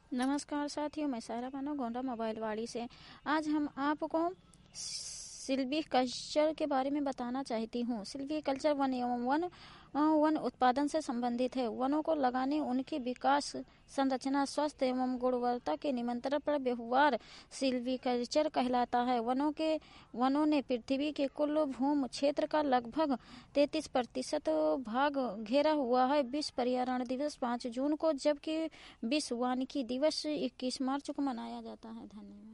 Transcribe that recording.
नमस्कार साथियों, मैं सायरा बानो गोंडा मोबाइल वाड़ी से। आज हम आपको सिल्वीकल्चर के बारे में बताना चाहती हूँ। सिल्वीकल्चर वन एवं वन उत्पादन से संबंधित है। वनों को लगाने, उनकी विकास, संरचना, स्वास्थ्य एवं गुणवत्ता के नियंत्रण पर व्यवहार सिल्वीकल्चर कहलाता है। वनों ने पृथ्वी के कुल भूमि क्षेत्र का लगभग 33% भाग घेरा हुआ है। विश्व पर्यावरण दिवस 5 जून को, जबकि विश्व वानिकी दिवस 21 मार्च को मनाया जाता है। धन्यवाद।